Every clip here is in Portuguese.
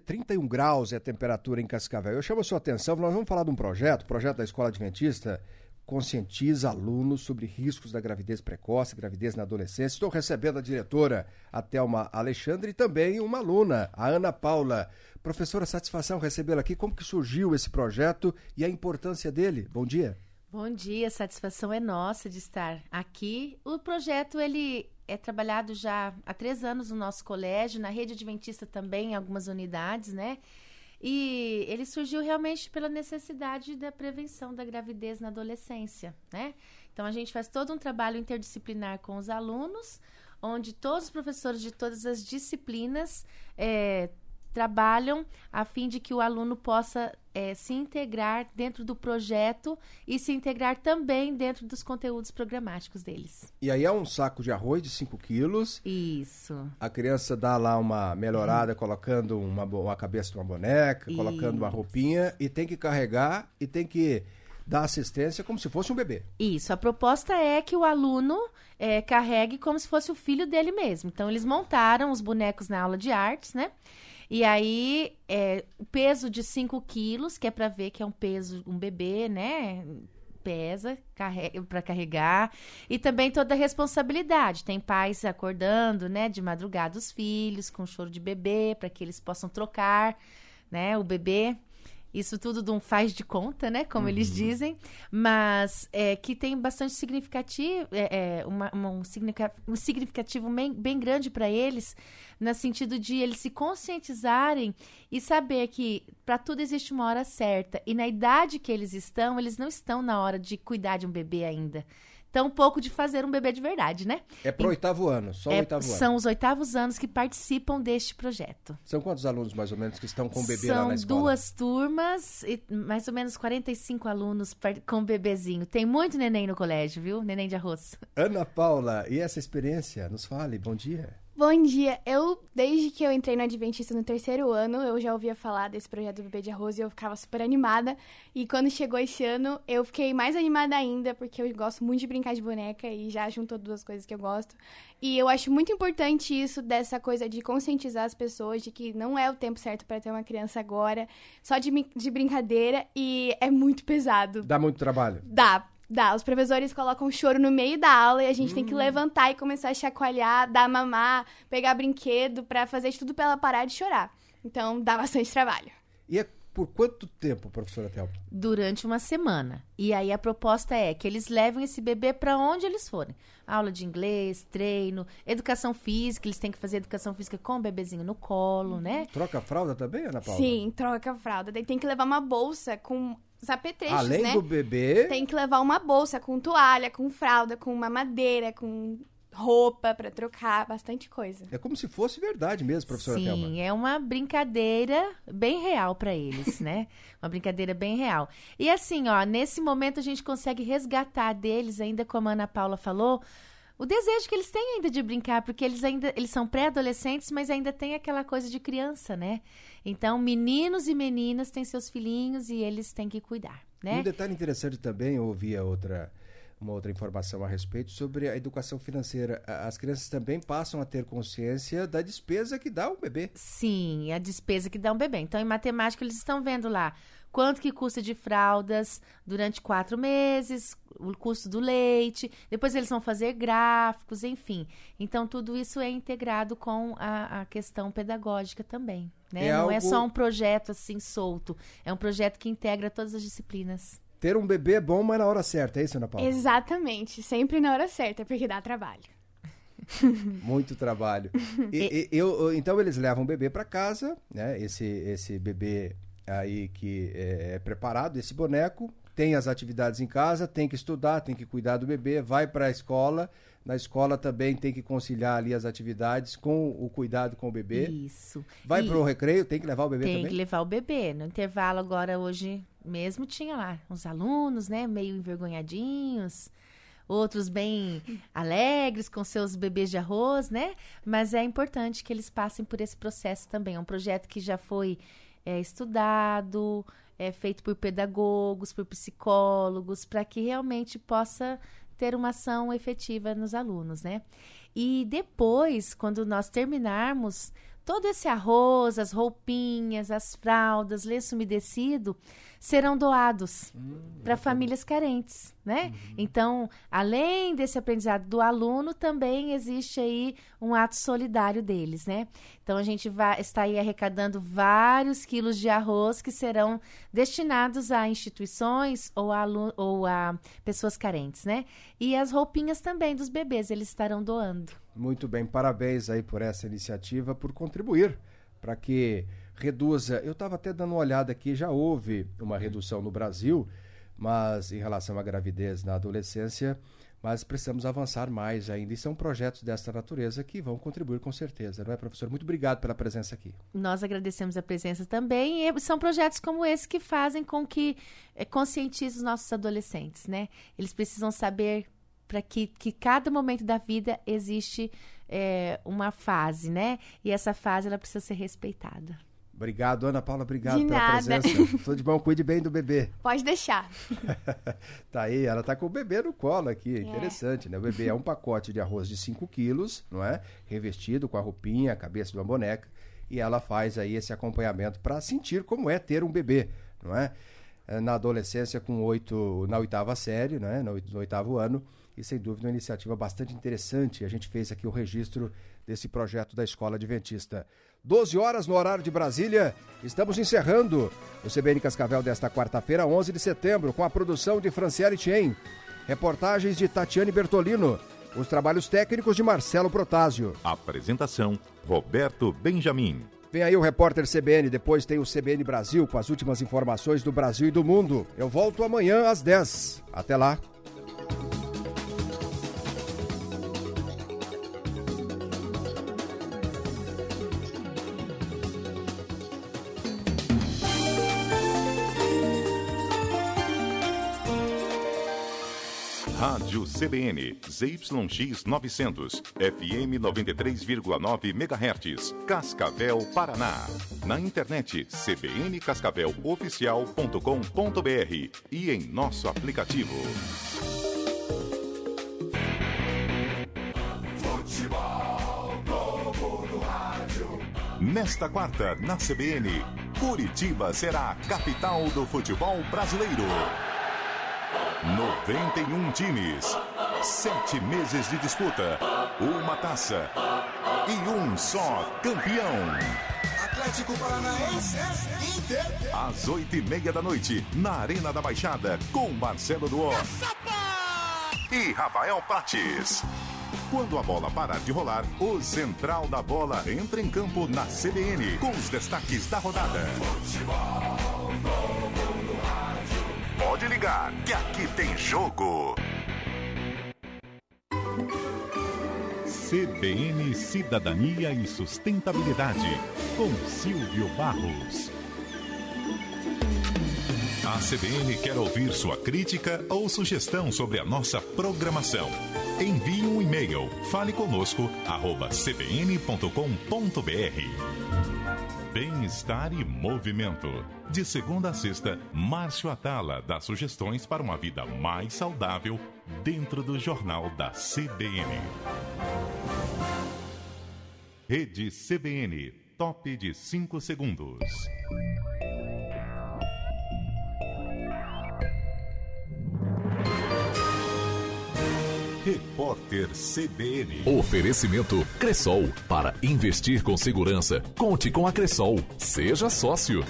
31 graus é a temperatura em Cascavel. Eu chamo a sua atenção, nós vamos falar de um projeto da Escola Adventista, conscientiza alunos sobre riscos da gravidez precoce, gravidez na adolescência. Estou recebendo a diretora, a Thelma Alexandre, e também uma aluna, a Ana Paula. Professora, satisfação recebê-la aqui. Como que surgiu esse projeto e a importância dele? Bom dia. Bom dia, a satisfação é nossa de estar aqui. O projeto, ele é trabalhado já há 3 anos no nosso colégio, na rede adventista também, em algumas unidades, né? E ele surgiu realmente pela necessidade da prevenção da gravidez na adolescência, né? Então, a gente faz todo um trabalho interdisciplinar com os alunos, onde todos os professores de todas as disciplinas trabalham a fim de que o aluno possa se integrar dentro do projeto e se integrar também dentro dos conteúdos programáticos deles. E aí é um saco de arroz de 5 quilos. Isso. A criança dá lá uma melhorada colocando uma cabeça de uma boneca, colocando uma roupinha e tem que carregar e tem que dar assistência como se fosse um bebê. Isso. A proposta é que o aluno carregue como se fosse o filho dele mesmo. Então, eles montaram os bonecos na aula de artes, né? E aí, o peso de 5 quilos, que é para ver que é um peso, um bebê, né? Pesa para carregar. E também toda a responsabilidade. Tem pais acordando, né? De madrugada os filhos, com choro de bebê, para que eles possam trocar, né? O bebê. Isso tudo de um faz de conta, né? Como eles dizem. Mas que tem bastante significativo, um significativo bem grande para eles, no sentido de eles se conscientizarem e saber que para tudo existe uma hora certa. E na idade que eles não estão na hora de cuidar de um bebê ainda. Tão pouco de fazer um bebê de verdade, né? É para o 8º ano, só o 8º ano. São os 8º anos que participam deste projeto. São quantos alunos, mais ou menos, que estão com o bebê lá na escola? São 2 turmas e mais ou menos 45 alunos com bebezinho. Tem muito neném no colégio, viu? Neném de arroz. Ana Paula, e essa experiência? Nos fale, bom dia. Bom dia. Desde que eu entrei no Adventista no 3º ano, eu já ouvia falar desse projeto do Bebê de Arroz e eu ficava super animada. E quando chegou esse ano, eu fiquei mais animada ainda, porque eu gosto muito de brincar de boneca e já juntou 2 coisas que eu gosto. E eu acho muito importante isso, dessa coisa de conscientizar as pessoas de que não é o tempo certo para ter uma criança agora, só de brincadeira, e é muito pesado. Dá muito trabalho? Dá. Os professores colocam choro no meio da aula e a gente tem que levantar e começar a chacoalhar, dar mamar, pegar brinquedo pra fazer de tudo pra ela parar de chorar. Então, dá bastante trabalho. E é por quanto tempo, professora Thelma? Durante uma semana. E aí a proposta é que eles levem esse bebê pra onde eles forem. Aula de inglês, treino, educação física. Eles têm que fazer educação física com o bebezinho no colo, né? Troca a fralda também, Ana Paula? Sim, troca a fralda. Daí tem que levar uma bolsa com os apetrechos, além né? do bebê... Tem que levar uma bolsa com toalha, com fralda, com mamadeira, com roupa pra trocar, bastante coisa. É como se fosse verdade mesmo, professora Thelma. Sim, é uma brincadeira bem real pra eles, né? Uma brincadeira bem real. E assim, ó, nesse momento a gente consegue resgatar deles, ainda como a Ana Paula falou, o desejo que eles têm ainda de brincar, porque eles são pré-adolescentes, mas ainda tem aquela coisa de criança, né? Então, meninos e meninas têm seus filhinhos e eles têm que cuidar, né? Um detalhe interessante também, eu ouvi uma outra informação a respeito sobre a educação financeira. As crianças também passam a ter consciência da despesa que dá um bebê. Sim, a despesa que dá um bebê. Então, em matemática, eles estão vendo lá quanto que custa de fraldas durante 4 meses, o custo do leite, depois eles vão fazer gráficos, enfim. Então, tudo isso é integrado com a questão pedagógica também, né? Não é só um projeto assim solto, é um projeto que integra todas as disciplinas. Ter um bebê é bom, mas na hora certa, é isso, Ana Paula? Exatamente, sempre na hora certa, porque dá trabalho. Muito trabalho. Então, eles levam o bebê para casa, né? Esse bebê aí que é preparado, esse boneco, tem as atividades em casa, tem que estudar, tem que cuidar do bebê, vai para a escola. Na escola também tem que conciliar ali as atividades com o cuidado com o bebê. Isso. Vai para o recreio, tem que levar o bebê também? Tem que levar o bebê. No intervalo agora, hoje mesmo, tinha lá uns alunos, né, meio envergonhadinhos, outros bem alegres com seus bebês de arroz, né? Mas é importante que eles passem por esse processo também. É um projeto que já foi estudado, feito por pedagogos, por psicólogos, para que realmente possa ter uma ação efetiva nos alunos, né? E depois, quando nós terminarmos todo esse arroz, as roupinhas, as fraldas, lenço umedecido, serão doados para famílias carentes, né? Então, além desse aprendizado do aluno, também existe aí um ato solidário deles, né? Então, a gente está aí arrecadando vários quilos de arroz que serão destinados a instituições ou a pessoas carentes, né? E as roupinhas também dos bebês, eles estarão doando. Muito bem, parabéns aí por essa iniciativa, por contribuir para que reduza. Eu estava até dando uma olhada aqui, já houve uma redução no Brasil, mas em relação à gravidez na adolescência, mas precisamos avançar mais ainda. E são projetos dessa natureza que vão contribuir com certeza, não é, professor? Muito obrigado pela presença aqui. Nós agradecemos a presença também, e são projetos como esse que fazem com que conscientize os nossos adolescentes, né? Eles precisam saber para que cada momento da vida existe uma fase, né? E essa fase ela precisa ser respeitada. Obrigado, Ana Paula, obrigado De pela nada. presença. Tudo de bom, cuide bem do bebê. Pode deixar. Tá aí, ela tá com o bebê no colo aqui, interessante, né? O bebê é um pacote de arroz de 5 quilos, não é? Revestido com a roupinha, a cabeça de uma boneca, e ela faz aí esse acompanhamento para sentir como é ter um bebê, não é? Na adolescência, na 8ª série, né? No 8º ano, e sem dúvida uma iniciativa bastante interessante. A gente fez aqui o registro desse projeto da Escola Adventista. 12 horas no horário de Brasília, estamos encerrando o CBN Cascavel desta quarta-feira, 11 de setembro, com a produção de Franciele Tchen, reportagens de Tatiane Bertolino, os trabalhos técnicos de Marcelo Protásio. Apresentação, Roberto Benjamin. Vem aí o repórter CBN, depois tem o CBN Brasil com as últimas informações do Brasil e do mundo. Eu volto amanhã às 10. Até lá. Rádio CBN, ZYX 900, FM 93,9 MHz, Cascavel, Paraná. Na internet, cbncascaveloficial.com.br e em nosso aplicativo. Futebol Globo no rádio. Nesta quarta, na CBN, Curitiba será a capital do futebol brasileiro. 91 times, 7 meses de disputa, uma taça e um só campeão. Atlético Paranaense, Inter. Às 8h30 da noite, na Arena da Baixada, com Marcelo Duó e Rafael Prates. Quando a bola parar de rolar, o Central da Bola entra em campo na CBN, com os destaques da rodada. Pode ligar, que aqui tem jogo. CBN Cidadania e Sustentabilidade, com Silvio Barros. A CBN quer ouvir sua crítica ou sugestão sobre a nossa programação. Envie um e-mail, faleconosco@cbn.com.br. Bem-estar e movimento. De segunda a sexta, Márcio Atala dá sugestões para uma vida mais saudável dentro do Jornal da CBN. Rede CBN, top de 5 segundos. Repórter CBN. Oferecimento Cressol. Para investir com segurança, conte com a Cressol. Seja sócio.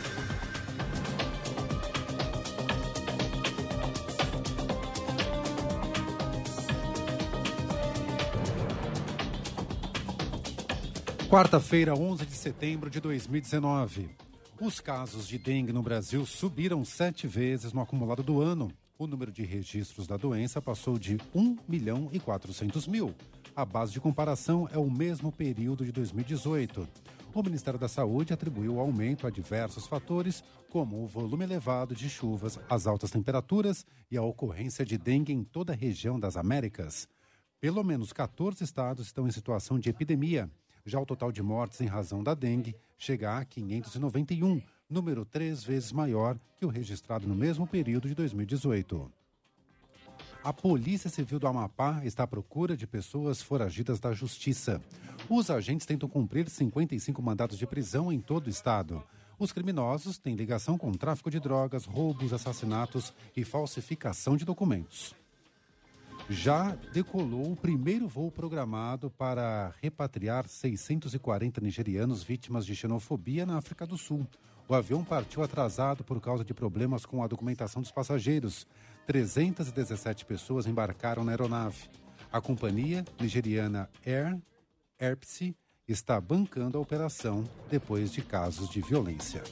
Quarta-feira, 11 de setembro de 2019. Os casos de dengue no Brasil subiram 7 vezes no acumulado do ano. O número de registros da doença passou de 1.400.000. A base de comparação é o mesmo período de 2018. O Ministério da Saúde atribuiu o aumento a diversos fatores, como o volume elevado de chuvas, as altas temperaturas e a ocorrência de dengue em toda a região das Américas. Pelo menos 14 estados estão em situação de epidemia. Já o total de mortes em razão da dengue chega a 591, número 3 vezes maior que o registrado no mesmo período de 2018. A Polícia Civil do Amapá está à procura de pessoas foragidas da justiça. Os agentes tentam cumprir 55 mandados de prisão em todo o estado. Os criminosos têm ligação com tráfico de drogas, roubos, assassinatos e falsificação de documentos. Já decolou o primeiro voo programado para repatriar 640 nigerianos vítimas de xenofobia na África do Sul. O avião partiu atrasado por causa de problemas com a documentação dos passageiros. 317 pessoas embarcaram na aeronave. A companhia nigeriana Airpeace está bancando a operação depois de casos de violência.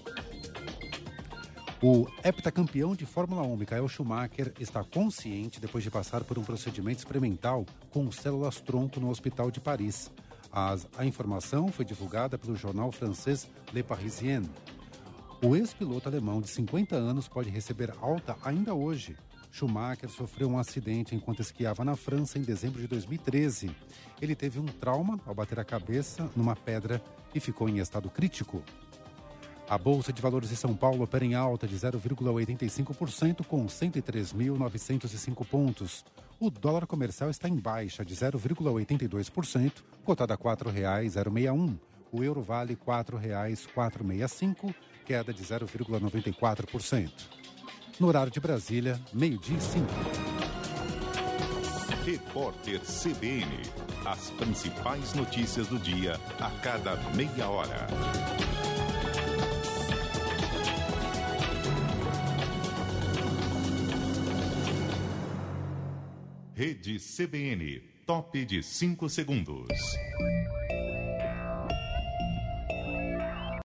O heptacampeão de Fórmula 1, Michael Schumacher, está consciente depois de passar por um procedimento experimental com células-tronco no Hospital de Paris. A informação foi divulgada pelo jornal francês Le Parisien. O ex-piloto alemão de 50 anos pode receber alta ainda hoje. Schumacher sofreu um acidente enquanto esquiava na França em dezembro de 2013. Ele teve um trauma ao bater a cabeça numa pedra e ficou em estado crítico. A Bolsa de Valores de São Paulo opera em alta de 0,85% com 103.905 pontos. O dólar comercial está em baixa de 0,82%, cotado a R$ 4,061. O euro vale R$ 4,465, queda de 0,94%. No horário de Brasília, 12:05. Repórter CBN. As principais notícias do dia a cada meia hora. Rede CBN, top de 5 segundos.